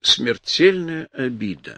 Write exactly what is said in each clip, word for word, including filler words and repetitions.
Смертельная обида.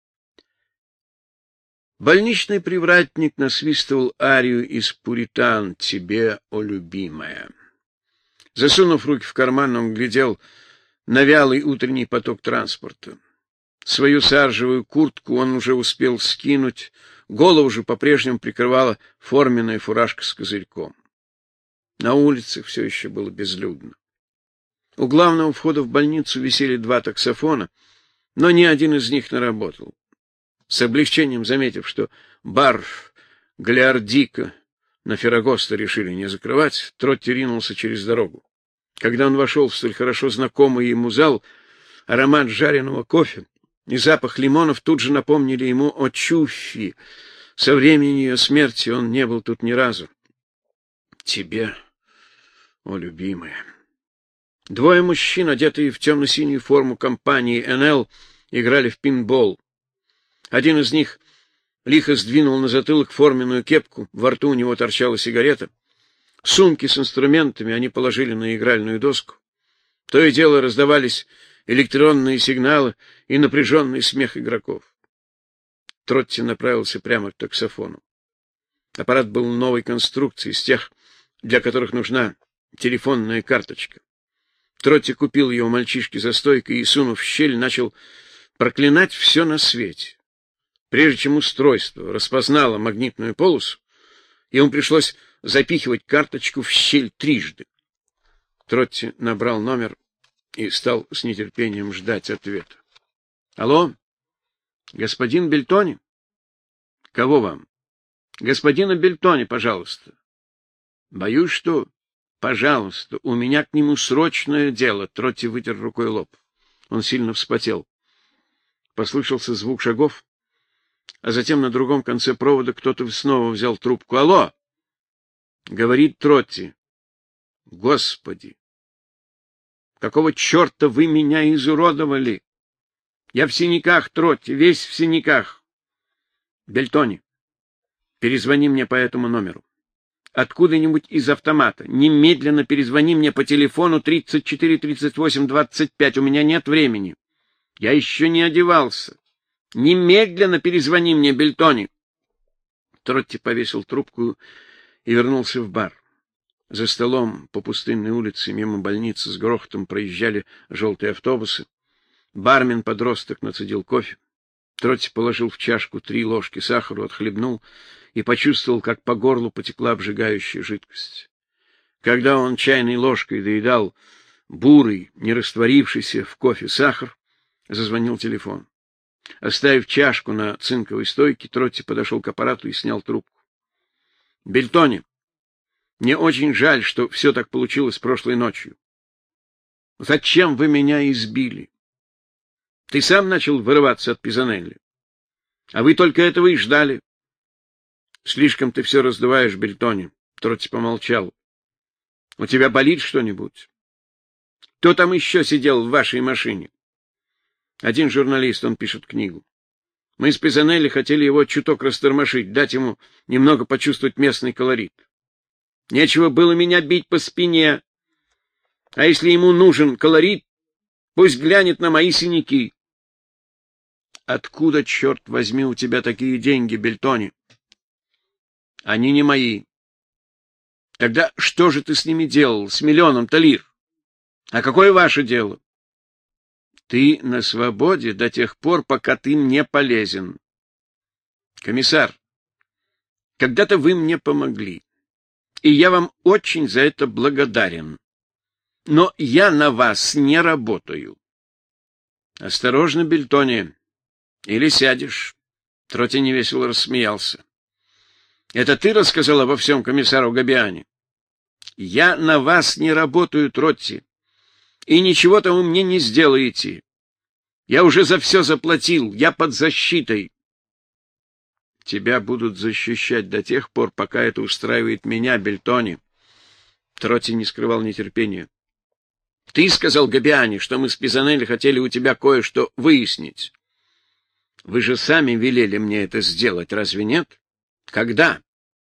Больничный привратник насвистывал арию из «Пуритан» «Тебе, о любимая». Засунув руки в карман, он глядел на вялый утренний поток транспорта. Свою саржевую куртку он уже успел скинуть, голову же по-прежнему прикрывала форменная фуражка с козырьком. На улицах все еще было безлюдно. У главного входа в больницу висели два таксофона, но ни один из них не работал. С облегчением заметив, что бар Галиардика на Феррагоста решили не закрывать, Тротти ринулся через дорогу. Когда он вошел в столь хорошо знакомый ему зал, аромат жареного кофе и запах лимонов тут же напомнили ему о Чуффи. Со времени ее смерти он не был тут ни разу. Тебе, о любимая. Двое мужчин, одетые в темно-синюю форму компании эн эл, играли в пинбол. Один из них лихо сдвинул на затылок форменную кепку, во рту у него торчала сигарета. Сумки с инструментами они положили на игральную доску. То и дело раздавались электронные сигналы и напряженный смех игроков. Тротти направился прямо к таксофону. Аппарат был новой конструкции, из тех, для которых нужна телефонная карточка. Тротти купил ее у мальчишки за стойкой и, сунув в щель, начал проклинать все на свете. Прежде чем устройство распознало магнитную полосу, ему пришлось запихивать карточку в щель трижды. Тротти набрал номер и стал с нетерпением ждать ответа. — Алло? Господин Бельтони? — Кого вам? — Господина Бельтони, пожалуйста. — Боюсь, что... — Пожалуйста, у меня к нему срочное дело. Тротти вытер рукой лоб. Он сильно вспотел. Послышался звук шагов, а затем на другом конце провода кто-то снова взял трубку. — Алло! — говорит Тротти. — Господи! Какого черта вы меня изуродовали? Я в синяках, Тротти, весь в синяках. Бельтони, перезвони мне по этому номеру. Откуда-нибудь из автомата. Немедленно перезвони мне по телефону тридцать четыре тридцать восемь двадцать пять. У меня нет времени. Я еще не одевался. Немедленно перезвони мне, Бельтони. Тротти повесил трубку и вернулся в бар. За столом по пустынной улице мимо больницы с грохотом проезжали желтые автобусы. Бармен-подросток нацедил кофе. Тротти положил в чашку три ложки сахара, отхлебнул и почувствовал, как по горлу потекла обжигающая жидкость. Когда он чайной ложкой доедал бурый, не растворившийся в кофе сахар, зазвонил телефон. Оставив чашку на цинковой стойке, Тротти подошел к аппарату и снял трубку. — Бельтони, мне очень жаль, что все так получилось прошлой ночью. Зачем вы меня избили? Ты сам начал вырываться от Пизанелли. А вы только этого и ждали. Слишком ты все раздуваешь, Бельтони. Тротти помолчал. У тебя болит что-нибудь? Кто там еще сидел в вашей машине? Один журналист, он пишет книгу. Мы с Пизанелли хотели его чуток растормошить, дать ему немного почувствовать местный колорит. Нечего было меня бить по спине. А если ему нужен колорит, пусть глянет на мои синяки. Откуда, черт возьми, у тебя такие деньги, Бельтони? Они не мои. Тогда что же ты с ними делал, с миллионом-то лир? А какое ваше дело? Ты на свободе до тех пор, пока ты мне полезен. Комиссар, когда-то вы мне помогли, и я вам очень за это благодарен. Но я на вас не работаю. Осторожно, Бельтони, или сядешь. Тротти невесело рассмеялся. Это ты рассказал обо всем комиссару Габиани? Я на вас не работаю, Тротти, и ничего там вы мне не сделаете. Я уже за все заплатил, я под защитой. Тебя будут защищать до тех пор, пока это устраивает меня, Бельтони. Тротти не скрывал нетерпения. Ты сказал Габиани, что мы с Пизанелли хотели у тебя кое-что выяснить. Вы же сами велели мне это сделать, разве нет? Когда?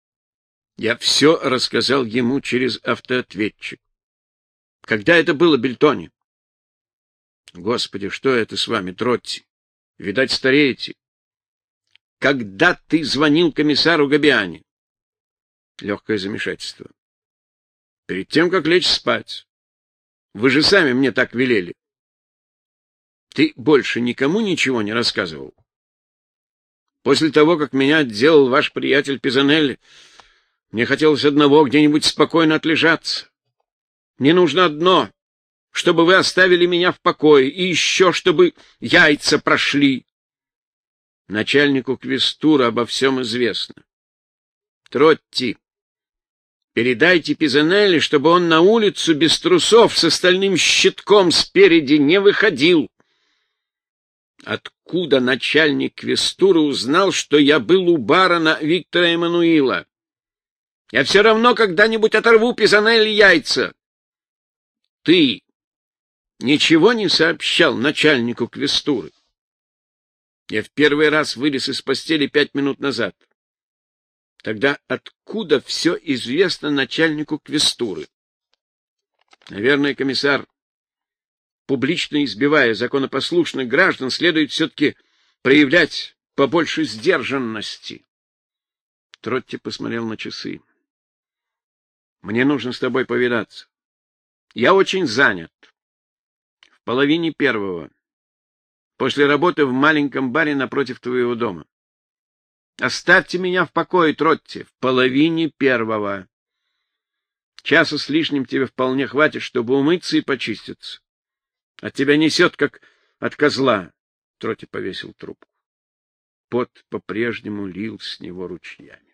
Я все рассказал ему через автоответчик. Когда это было, Бельтони? Господи, что это с вами, Тротти? Видать, стареете. Когда ты звонил комиссару Габиани? Легкое замешательство. Перед тем, как лечь спать. Вы же сами мне так велели. Ты больше никому ничего не рассказывал? После того, как меня отделал ваш приятель Пизанелли, мне хотелось одного, где-нибудь спокойно отлежаться. Мне нужно одно, чтобы вы оставили меня в покое, и еще, чтобы яйца прошли. Начальнику квестура обо всем известно. Тротти, передайте Пизанелли, чтобы он на улицу без трусов с остальным щитком спереди не выходил. Откуда начальник квестура узнал, что я был у барона Виктора Эммануила? Я все равно когда-нибудь оторву Пизанелли яйца. Ты ничего не сообщал начальнику квестуры? Я в первый раз вылез из постели пять минут назад. Тогда откуда все известно начальнику квестуры? Наверное, комиссар, публично избивая законопослушных граждан, следует все-таки проявлять побольше сдержанности. Тротти посмотрел на часы. Мне нужно с тобой повидаться. Я очень занят. В половине первого. После работы в маленьком баре напротив твоего дома. Оставьте меня в покое, Тротти, в половине первого. Часа с лишним тебе вполне хватит, чтобы умыться и почиститься. От тебя несет, как от козла. Тротти повесил трубку. Пот по-прежнему лил с него ручьями.